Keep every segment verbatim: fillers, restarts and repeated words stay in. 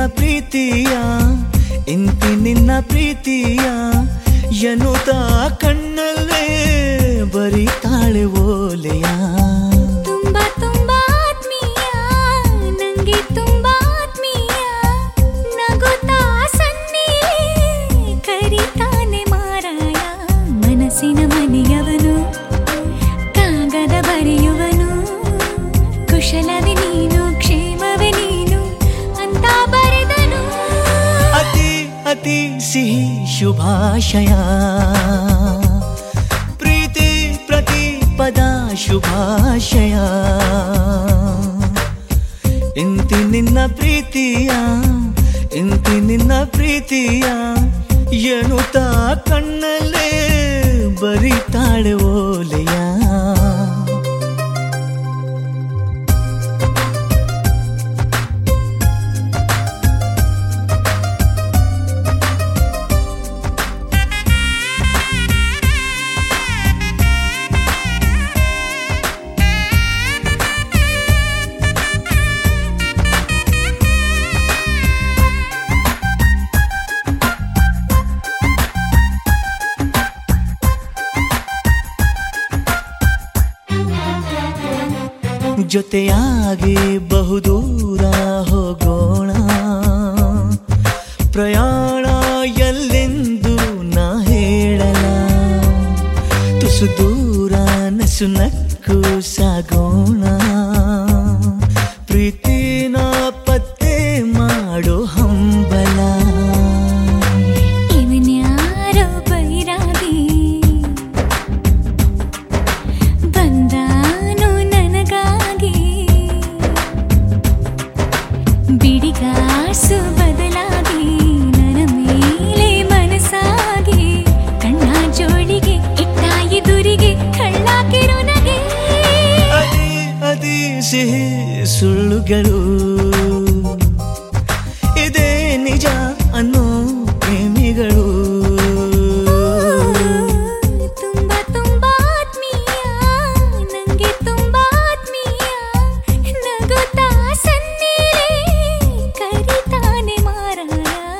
ಪ್ರೀತಿಯ ಇಂತಿ ನಿನ್ನ ಪ್ರೀತಿಯ ಎನ್ನುತ್ತಾ ಕಣ್ಣಲ್ಲೇ ಬರಿತಾಳೆ ಓಲೆಯ. ತುಂಬಾ ತುಂಬಾ ಆತ್ಮೀಯ ನಂಗೆ ತುಂಬಾ ಆತ್ಮೀಯ ನಗುತ್ತಾ ಸನ್ನಿಲೇ ಕರಿತಾನೆ ಮಾರಾಯ. ಮನಸ್ಸಿನ ಮನೆಯವನು ಕಾಗದ ಬರೆಯುವನು ಕುಶಲವೇ ನೀನು ಕ್ಷೇಮವೇ ನೀನು ಅಂತ ಬರೆದನು. ಅತಿ ಅತಿ ಸಿಹಿ ಶುಭಾಶಯ ಪ್ರೀತಿ ಪ್ರತಿ ಪದ ಶುಭಾಶಯ. ಇಂತಿ ನಿನ್ನ ಪ್ರೀತಿಯ ಇಂತಿ ನಿನ್ನ ಪ್ರೀತಿಯ ಎನ್ನುತ್ತಾ ಕಣ್ಣಲ್ಲೇ ಬರಿತಾಳೆ ಓಲೆಯ. ಜೊತೆಯಾಗಿ ಬಹುದೂರ ಹೋಗೋಣ ಪ್ರಯಾಣ ಎಲ್ಲೆಂದು ನಾ ಹೇಳಲ. ತುಸು ದೂರ ನಸು ನಕ್ಕು ಸಾಗೋಣ ಪ್ರೀತಿನ ಪತ್ತೆ ಮಾಡೋ ಹಂಬಲ. ಇವನ್ಯಾರೋ ಬೈರಾಗಿ ಬಂದಾನು ನನಗಾಗಿ ಬಿಡಿಗಾಸು ಬದಲಾಗಿ ನನ್ನ ಮೇಲೆ ಮನಸ್ಸಾಗಿ ಕಣ್ಣ ಜೋಳಿಗೆ ಇಟ್ಟ ಎದುರಿಗೆ ಕಳ್ಳಾಕಿರು ನಗೆ. ಅದಿ ಅದಿ ಸಿಹಿ ಸುಳ್ಳುಗಳು ಇದೇ ನಿಜ ಅನ್ನೋ ಪ್ರೇಮಿಗಳು. ತುಂಬಾ ತುಂಬಾ ಆತ್ಮೀಯ ನಂಗೆ ತುಂಬಾ ಆತ್ಮೀಯ ನಗುತ್ತಾ ಸನ್ನಿಲೇ ಕರಿತಾನೆ ಮಾರಾಯ.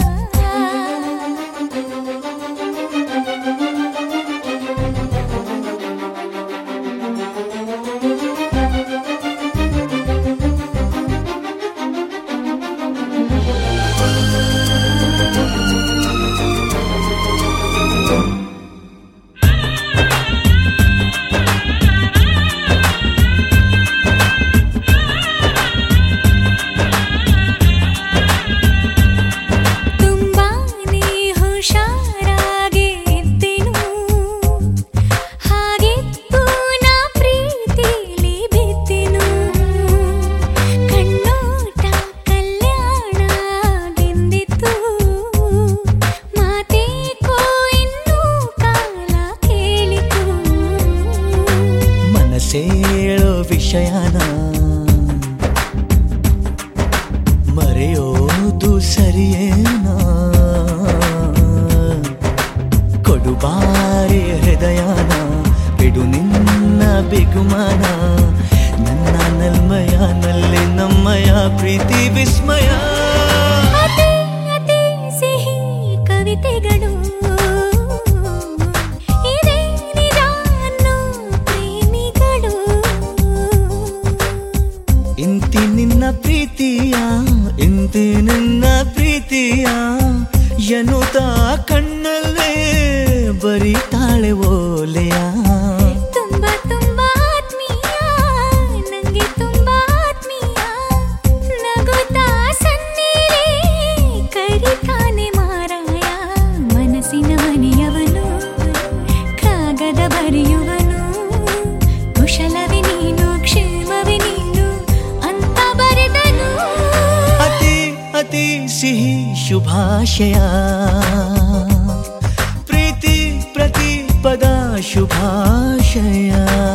ತುಂಬಾನೇ ಹುಷಾರಾಗಿ ಇದ್ದೆನು ಹಾಗೆತ್ತು ನಾ ಪ್ರೀತಿಲಿ ಬಿದ್ದೆನು. ಕಣ್ಣೋಟ ಕಲ್ಯಾಣ ಗೆಂದಿತ್ತು ಮಾತೇಕೋ ಇನ್ನೂ ಕಾಲ ಕೇಳಿತು. ಮನಸ್ಸೇಳೋ ವಿಷಯನ ಮರೆಯೋದು ಸರಿಯೇನಾ. ಕೊಡುಬಾರಿ ಹೃದಯನ ಬಿಡು ನಿನ್ನ ಬಿಗುಮಾನ ನನ್ನ ನಲ್ಮಯನಲ್ಲಿ ನಮ್ಮಯ ಪ್ರೀತಿ ವಿಸ್ಮಯ. ಅತಿ ಅತಿ ಸಿಹಿ ಕವಿತೆಗಳು ಇದೇ ನಿಜ ಅನ್ನೋ ಪ್ರೇಮಿಗಳು. ಇಂತಿ ನಿನ್ನ ಪ್ರೀತಿಯ ಇಂತಿ ನಿನ್ನ ಪ್ರೀತಿಯ ಎನ್ನುತ್ತಾ ಕಣ್ಣಲ್ಲೇ ಬರಿತಾಳೆ ಓಲೆಯ. ತುಂಬಾ ತುಂಬಾ ಆತ್ಮೀಯ ನಂಗೆ ತುಂಬಾ ಆತ್ಮೀಯ ನಗುತ್ತಾ ಸನ್ನಿಲೇ ಕರಿತಾನೆ ಮಾರಾಯ. ಮನಸ್ಸಿನ ಮನೆಯವನು ಕಾಗದ ಬರೆಯುವನು ಕುಶಲವೇ ನೀನು ಕ್ಷೇಮವೇ ನೀನು ಅಂತ ಬರೆದನು. ಅತಿ ಅತಿ ಸಿಹಿ ಶುಭಾಶಯ ಪ್ರೀತಿ ಪ್ರತಿ ಪದ ಶುಭಾಶಯ.